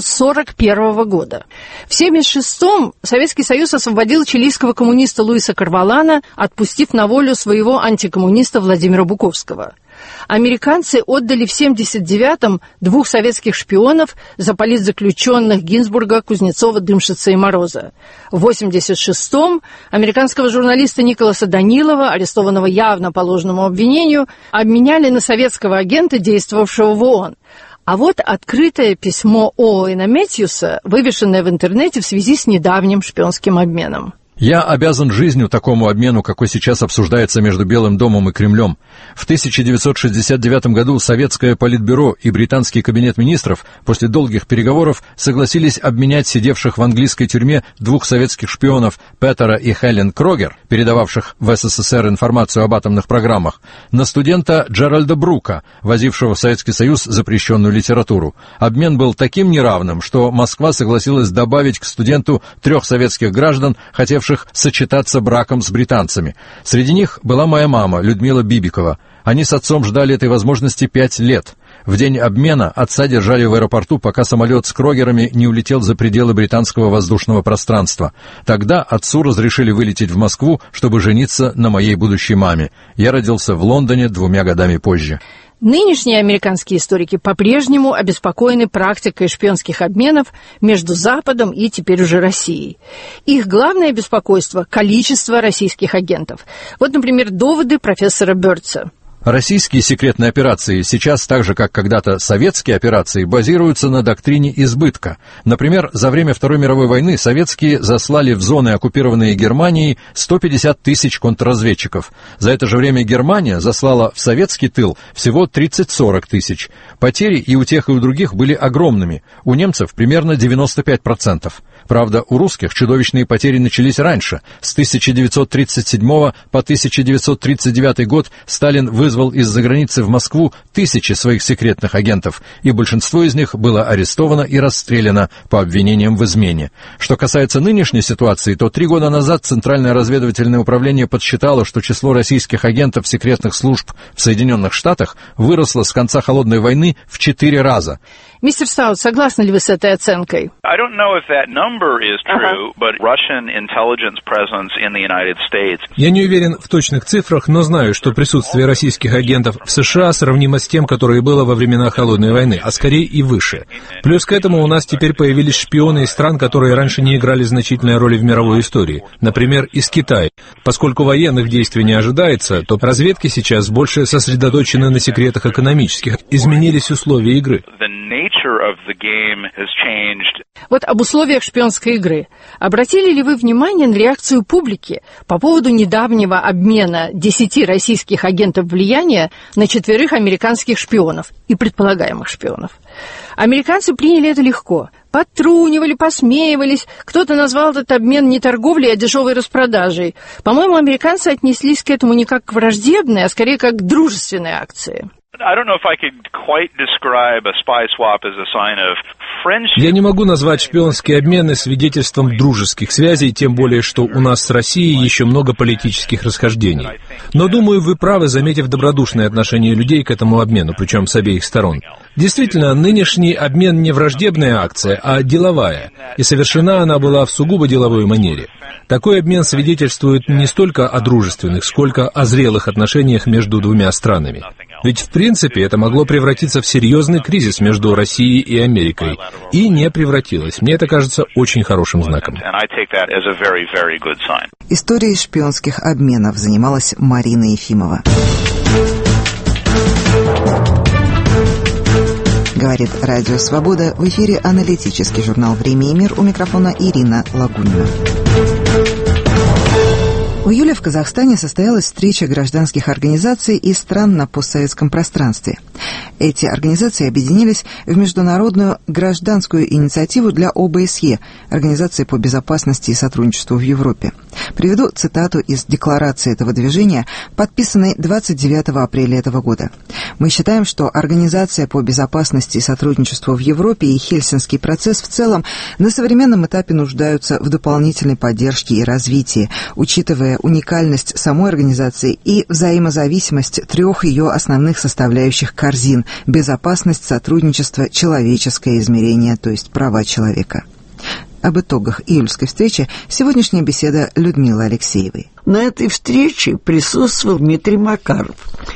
1941 года. В 1976-м Советский Союз освободил чилийского коммуниста Луиса Карвалана, отпустив на волю своего антикоммуниста Владимира Буковского. Американцы отдали в 1979-м 2 советских шпионов за политзаключенных Гинзбурга, Кузнецова, Дымшица и Мороза. В 1986-м американского журналиста Николаса Данилова, арестованного явно по ложному обвинению, обменяли на советского агента, действовавшего в ООН. А вот открытое письмо Оуэна Мэтьюса, вывешенное в интернете в связи с недавним шпионским обменом. «Я обязан жизнью такому обмену, какой сейчас обсуждается между Белым домом и Кремлем. В 1969 году Советское политбюро и британский кабинет министров после долгих переговоров согласились обменять сидевших в английской тюрьме 2 советских шпионов Петера и Хелен Крогер, передававших в СССР информацию об атомных программах, на студента Джеральда Брука, возившего в Советский Союз запрещенную литературу. Обмен был таким неравным, что Москва согласилась добавить к студенту 3 советских граждан, хотевших сочетаться браком с британцами. Среди них была моя мама, Людмила Бибикова. Они с отцом ждали этой возможности 5 лет. В день обмена отца держали в аэропорту, пока самолет с Крогерами не улетел за пределы британского воздушного пространства. Тогда отцу разрешили вылететь в Москву, чтобы жениться на моей будущей маме. Я родился в Лондоне 2 годами позже. Нынешние американские историки по-прежнему обеспокоены практикой шпионских обменов между Западом и теперь уже Россией. Их главное беспокойство – количество российских агентов. Вот, например, доводы профессора Бёрдса. Российские секретные операции сейчас, так же как когда-то советские операции, базируются на доктрине избытка. Например, за время Второй мировой войны советские заслали в зоны, оккупированные Германией, 150 тысяч контрразведчиков. За это же время Германия заслала в советский тыл всего 30-40 тысяч. Потери и у тех, и у других были огромными. У немцев примерно 95%. Правда, у русских чудовищные потери начались раньше. С 1937 по 1939 год Сталин вызвал из-за границы в Москву тысячи своих секретных агентов, и большинство из них было арестовано и расстреляно по обвинениям в измене. Что касается нынешней ситуации, то 3 года назад Центральное разведывательное управление подсчитало, что число российских агентов секретных служб в Соединенных Штатах выросло с конца Холодной войны в 4 раза. Мистер Стаут, согласны ли вы с этой оценкой? Я не уверен в точных цифрах, но знаю, что присутствие российских агентов в США сравнимо с тем, которое было во времена Холодной войны, а скорее и выше. Плюс к этому у нас теперь появились шпионы из стран, которые раньше не играли значительной роли в мировой истории. Например, из Китая. Поскольку военных действий не ожидается, то разведки сейчас больше сосредоточены на секретах экономических. Изменились условия игры. Вот об условиях шпионской игры. Обратили ли вы внимание на реакцию публики по поводу недавнего обмена 10 российских агентов влияния на 4 американских шпионов и предполагаемых шпионов? Американцы приняли это легко. Подтрунивали, посмеивались. Кто-то назвал этот обмен не торговлей, а дешевой распродажей. По-моему, американцы отнеслись к этому не как к враждебной, а скорее как к дружественной акции. Я не могу назвать шпионские обмены свидетельством дружеских связей, тем более, что у нас с Россией еще много политических расхождений. Но, думаю, вы правы, заметив добродушное отношение людей к этому обмену, причем с обеих сторон. Действительно, нынешний обмен не враждебная акция, а деловая, и совершена она была в сугубо деловой манере. Такой обмен свидетельствует не столько о дружественных, сколько о зрелых отношениях между двумя странами. Ведь, в принципе, это могло превратиться в серьезный кризис между Россией и Америкой. И не превратилось. Мне это кажется очень хорошим знаком. Историей шпионских обменов занималась Марина Ефимова. Говорит Радио Свобода. В эфире аналитический журнал «Время и мир». У микрофона Ирина Лагунина. В июле в Казахстане состоялась встреча гражданских организаций из стран на постсоветском пространстве. Эти организации объединились в международную гражданскую инициативу для ОБСЕ, Организации по безопасности и сотрудничеству в Европе. Приведу цитату из декларации этого движения, подписанной 29 апреля этого года. «Мы считаем, что Организация по безопасности и сотрудничеству в Европе и Хельсинский процесс в целом на современном этапе нуждаются в дополнительной поддержке и развитии, учитывая уникальность самой организации и взаимозависимость 3 ее основных составляющих корзин – безопасность, сотрудничество, человеческое измерение, то есть права человека». Об итогах июльской встречи сегодняшняя беседа Людмилы Алексеевой. На этой встрече присутствовал Дмитрий Макаров,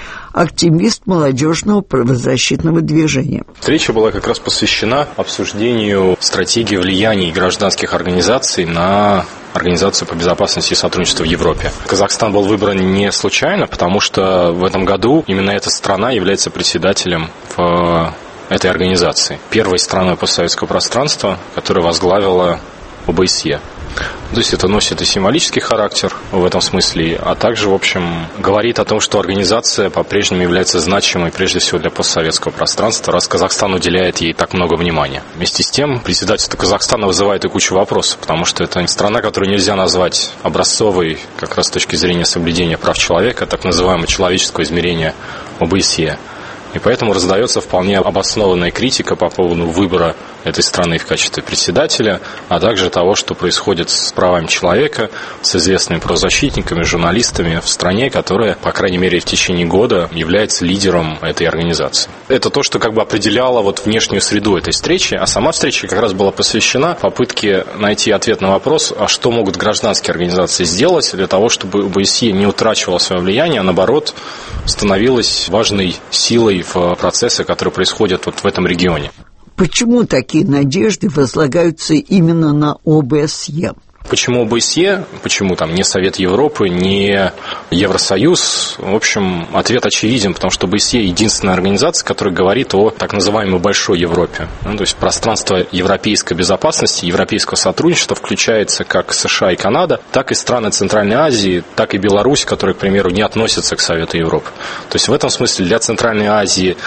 активист молодежного правозащитного движения. Встреча была как раз посвящена обсуждению стратегии влияния гражданских организаций на Организацию по безопасности и сотрудничеству в Европе. Казахстан был выбран не случайно, потому что в этом году именно эта страна является председателем в этой организации. Первой страной постсоветского пространства, которая возглавила ОБСЕ. То есть это носит и символический характер в этом смысле, а также, в общем, говорит о том, что организация по-прежнему является значимой прежде всего для постсоветского пространства, раз Казахстан уделяет ей так много внимания. Вместе с тем, председательство Казахстана вызывает и кучу вопросов, потому что это страна, которую нельзя назвать образцовой как раз с точки зрения соблюдения прав человека, так называемого человеческого измерения ОБСЕ. И поэтому раздается вполне обоснованная критика по поводу выбора этой страны в качестве председателя, а также того, что происходит с правами человека, с известными правозащитниками, журналистами в стране, которая, по крайней мере, в течение года является лидером этой организации. Это то, что как бы определяло вот внешнюю среду этой встречи, а сама встреча как раз была посвящена попытке найти ответ на вопрос, а что могут гражданские организации сделать для того, чтобы ОБСЕ не утрачивала свое влияние, а наоборот становилась важной силой в процессы, которые происходят вот в этом регионе. Почему такие надежды возлагаются именно на ОБСЕ? Почему ОБСЕ? Почему там не Совет Европы, не Евросоюз? В общем, ответ очевиден, потому что ОБСЕ единственная организация, которая говорит о так называемой Большой Европе. То есть пространство европейской безопасности, европейского сотрудничества включается как США и Канада, так и страны Центральной Азии, так и Беларусь, которые, к примеру, не относятся к Совету Европы. То есть в этом смысле для Центральной Азии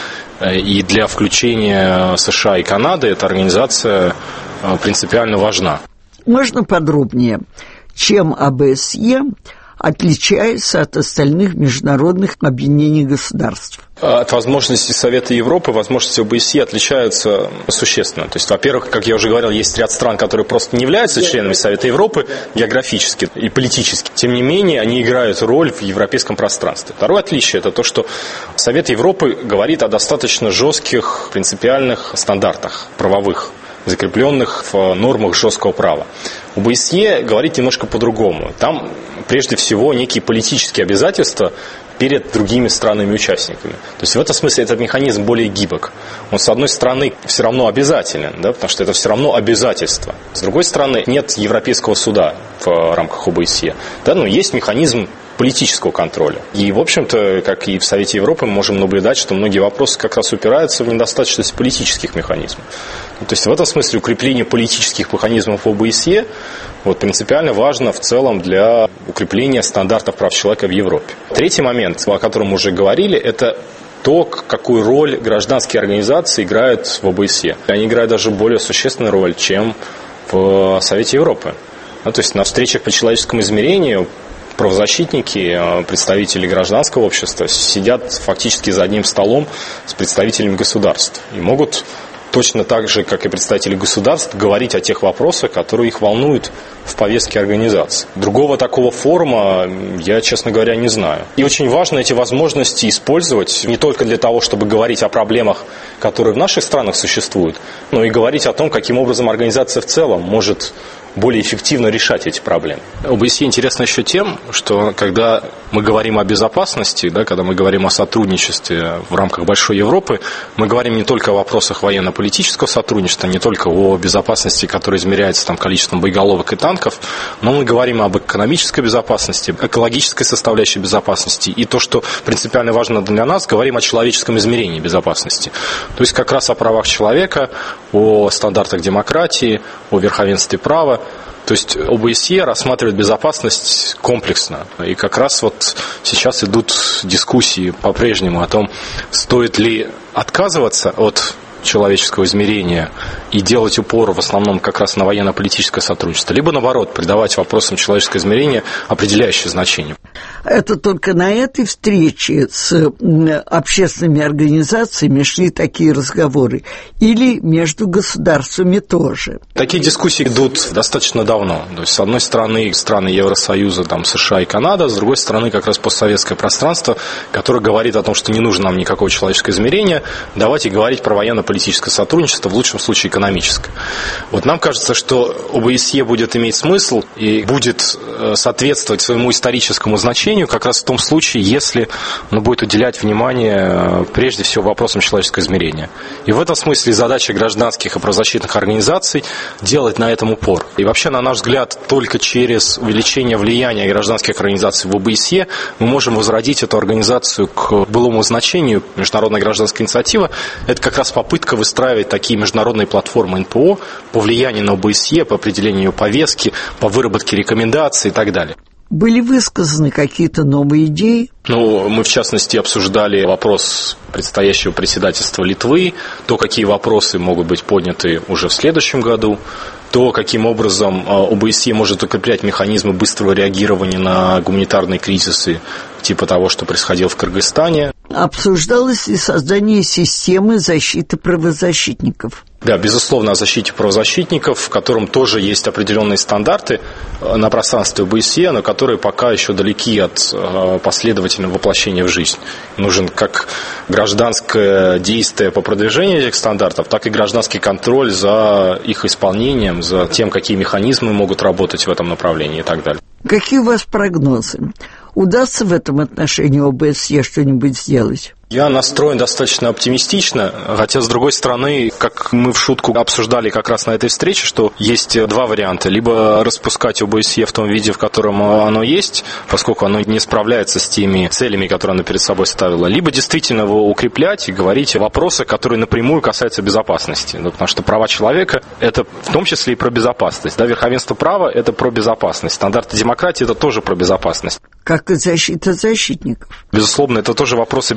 и для включения США и Канады эта организация принципиально важна. Можно подробнее, чем ОБСЕ отличается от остальных международных объединений государств? От возможностей Совета Европы возможности ОБСЕ отличаются существенно. То есть, во-первых, как я уже говорил, есть ряд стран, которые просто не являются членами Совета Европы географически и политически. Тем не менее, они играют роль в европейском пространстве. Второе отличие – это то, что Совет Европы говорит о достаточно жестких принципиальных стандартах правовых, закрепленных в нормах жесткого права. ОБСЕ говорит немножко по-другому. Там, прежде всего, некие политические обязательства перед другими странами-участниками. То есть в этом смысле этот механизм более гибок. Он, с одной стороны, все равно обязателен, да, потому что это все равно обязательство. С другой стороны, нет Европейского суда в рамках ОБСЕ. Да, но есть механизм политического контроля. И, в общем-то, как и в Совете Европы, мы можем наблюдать, что многие вопросы как раз упираются в недостаточность политических механизмов. То есть в этом смысле укрепление политических механизмов ОБСЕ принципиально важно в целом для укрепления стандартов прав человека в Европе. Третий момент, о котором мы уже говорили, это то, какую роль гражданские организации играют в ОБСЕ. Они играют даже более существенную роль, чем в Совете Европы. То есть на встречах по человеческому измерению правозащитники, представители гражданского общества сидят фактически за одним столом с представителями государств и могут точно так же, как и представители государств, говорить о тех вопросах, которые их волнуют в повестке организации. Другого такого форума я, честно говоря, не знаю. И очень важно эти возможности использовать не только для того, чтобы говорить о проблемах, которые в наших странах существуют, но и говорить о том, каким образом организация в целом может более эффективно решать эти проблемы. ОБСЕ интересно еще тем, что когда мы говорим о безопасности, да, когда мы говорим о сотрудничестве в рамках Большой Европы, мы говорим не только о вопросах военно-политического сотрудничества, не только о безопасности, которая измеряется количеством боеголовок и танков, но мы говорим об экономической безопасности, экологической составляющей безопасности и то, что принципиально важно для нас, говорим о человеческом измерении безопасности. То есть как раз о правах человека, о стандартах демократии, о верховенстве права. То есть ОБСЕ рассматривает безопасность комплексно. И как раз сейчас идут дискуссии по-прежнему о том, стоит ли отказываться от человеческого измерения и делать упор в основном как раз на военно-политическое сотрудничество, либо наоборот, придавать вопросам человеческого измерения определяющее значение. Это только на этой встрече с общественными организациями шли такие разговоры? Или между государствами тоже? Такие дискуссии идут достаточно давно. То есть, с одной стороны, страны Евросоюза, США и Канада, с другой стороны, как раз постсоветское пространство, которое говорит о том, что не нужно нам никакого человеческого измерения, давайте говорить про военно-политическое сотрудничество, в лучшем случае экономическое. Нам кажется, что ОБСЕ будет иметь смысл и будет соответствовать своему историческому значению как раз в том случае, если оно будет уделять внимание прежде всего вопросам человеческого измерения. И в этом смысле задача гражданских и правозащитных организаций делать на этом упор. И вообще, на наш взгляд, только через увеличение влияния гражданских организаций в ОБСЕ мы можем возродить эту организацию к былому значению. Международная гражданская инициатива – это как раз попытка выстраивать такие международные платформы НПО по влиянию на ОБСЕ, по определению ее повестки, по выработке рекомендаций и так далее. Были высказаны какие-то новые идеи? Мы, в частности, обсуждали вопрос предстоящего председательства Литвы, то, какие вопросы могут быть подняты уже в следующем году, то, каким образом ОБСЕ может укреплять механизмы быстрого реагирования на гуманитарные кризисы, типа того, что происходило в Кыргызстане. Обсуждалось ли создание системы защиты правозащитников? Да, безусловно, о защите правозащитников, в котором тоже есть определенные стандарты на пространстве ОБСЕ, но которые пока еще далеки от последовательного воплощения в жизнь. Нужен как гражданское действие по продвижению этих стандартов, так и гражданский контроль за их исполнением, за тем, какие механизмы могут работать в этом направлении и так далее. Какие у вас прогнозы? Удастся в этом отношении ОБСЕ что-нибудь сделать? Я настроен достаточно оптимистично, хотя, с другой стороны, как мы в шутку обсуждали как раз на этой встрече, что есть два варианта. Либо распускать ОБСЕ в том виде, в котором оно есть, поскольку оно не справляется с теми целями, которые оно перед собой ставило, либо действительно его укреплять и говорить о вопросах, которые напрямую касаются безопасности. Потому что права человека – это в том числе и про безопасность. Верховенство права – это про безопасность. Стандарты демократии – это тоже про безопасность. Как и защита защитников. Безусловно, это тоже вопросы безопасности,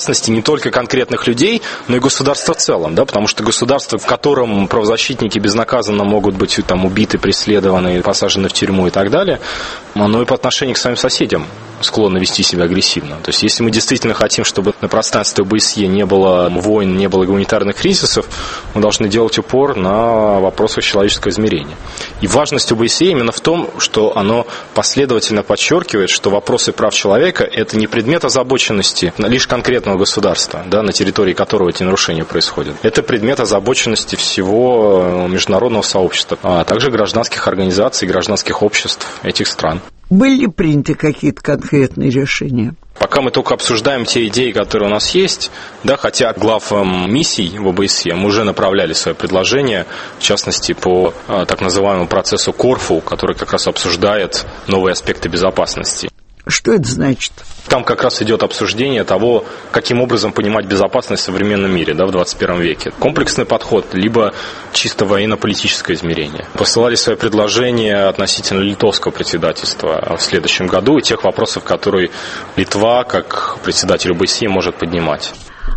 безопасности не только конкретных людей, но и государства в целом, да, потому что государство, в котором правозащитники безнаказанно могут быть там убиты, преследованы, посажены в тюрьму и так далее, оно и по отношению к своим соседям склонны вести себя агрессивно. То есть, если мы действительно хотим, чтобы на пространстве ОБСЕ не было войн, не было гуманитарных кризисов, мы должны делать упор на вопросах человеческого измерения. И важность ОБСЕ именно в том, что оно последовательно подчеркивает, что вопросы прав человека – это не предмет озабоченности лишь конкретного государства, да, на территории которого эти нарушения происходят. Это предмет озабоченности всего международного сообщества, а также гражданских организаций, гражданских обществ этих стран. Были ли приняты какие-то конкретные решения? Пока мы только обсуждаем те идеи, которые у нас есть, да, хотя глав миссий в ОБСЕ мы уже направляли свои предложения, в частности, по так называемому процессу Корфу, который как раз обсуждает новые аспекты безопасности. Что это значит? Там как раз идет обсуждение того, каким образом понимать безопасность в современном мире, да, в 21 веке. Комплексный подход, либо чисто военно-политическое измерение. Посылали свои предложения относительно литовского председательства в следующем году и тех вопросов, которые Литва, как председатель ОБСЕ, может поднимать.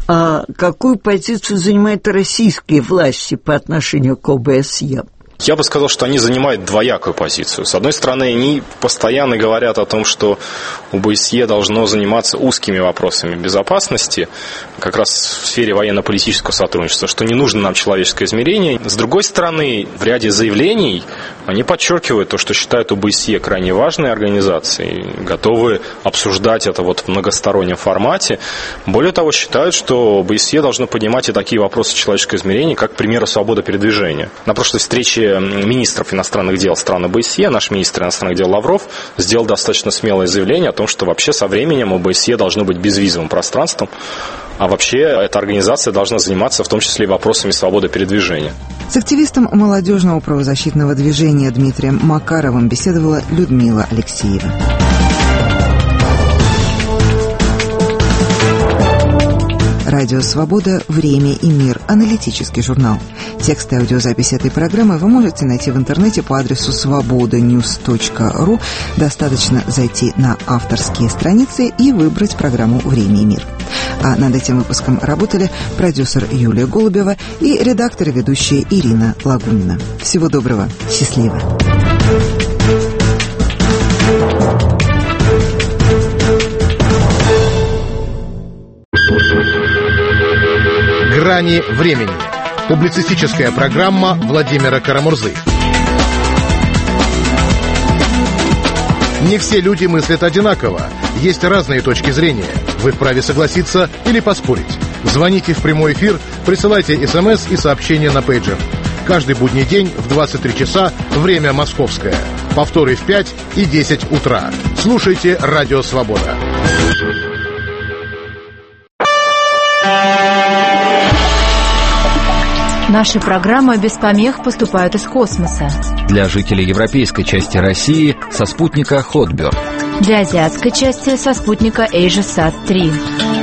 А какую позицию занимают российские власти по отношению к ОБСЕ? Я бы сказал, что они занимают двоякую позицию. С одной стороны, они постоянно говорят о том, что ОБСЕ должно заниматься узкими вопросами безопасности, как раз в сфере военно-политического сотрудничества, что не нужно нам человеческое измерение. С другой стороны, в ряде заявлений они подчеркивают то, что считают ОБСЕ крайне важной организацией, готовы обсуждать это вот в многостороннем формате. Более того, считают, что ОБСЕ должно поднимать и такие вопросы человеческого измерения, как, к примеру, свобода передвижения. На прошлой встрече министров иностранных дел стран ОБСЕ, наш министр иностранных дел Лавров сделал достаточно смелое заявление о том, что вообще со временем ОБСЕ должно быть безвизовым пространством, а вообще эта организация должна заниматься в том числе и вопросами свободы передвижения. С активистом молодежного правозащитного движения Дмитрием Макаровым беседовала Людмила Алексеева. Радио «Свобода. Время и мир». Аналитический журнал. Текст и аудиозапись этой программы вы можете найти в интернете по адресу svobodanews.ru. Достаточно зайти на авторские страницы и выбрать программу «Время и мир». А над этим выпуском работали продюсер Юлия Голубева и редактор и ведущая Ирина Лагунина. Всего доброго. Счастливо. «Грани времени». Публицистическая программа Владимира Карамурзы. Не все люди мыслят одинаково. Есть разные точки зрения. Вы вправе согласиться или поспорить. Звоните в прямой эфир, присылайте СМС и сообщения на пейджер. Каждый будний день в 23 часа, время московское. Повторы в 5 и 10 утра. Слушайте «Радио Свобода». Наши программы без помех поступают из космоса. Для жителей европейской части России со спутника Hotbird. Для азиатской части со спутника AsiaSat-3.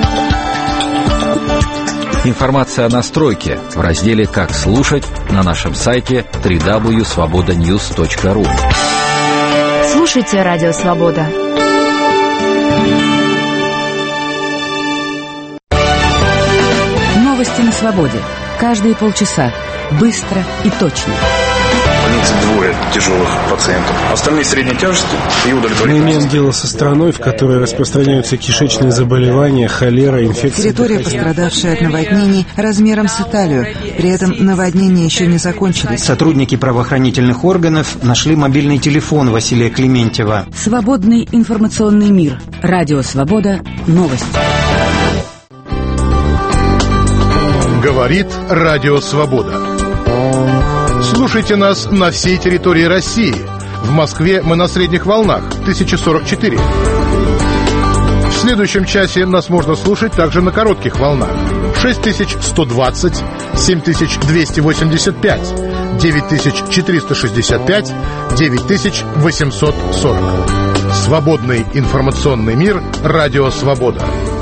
Информация о настройке в разделе «Как слушать» на нашем сайте www.svobodanews.ru. Слушайте «Радио Свобода». Новости на свободе. Каждые полчаса. Быстро и точно. В больнице 2 тяжелых пациентов. Остальные средней тяжести и удовлетворительности. Мы имеем дело со страной, в которой распространяются кишечные заболевания, холера, инфекции. Территория, пострадавшая от наводнений, размером с Италию. При этом наводнения еще не закончились. Сотрудники правоохранительных органов нашли мобильный телефон Василия Клементьева. Свободный информационный мир. Радио «Свобода». Новости. Говорит Радио Свобода. Слушайте нас на всей территории России. В Москве мы на средних волнах 1044. В следующем часе нас можно слушать также на коротких волнах 6120, 7285, 9465, 9840. Свободный информационный мир. Радио Свобода.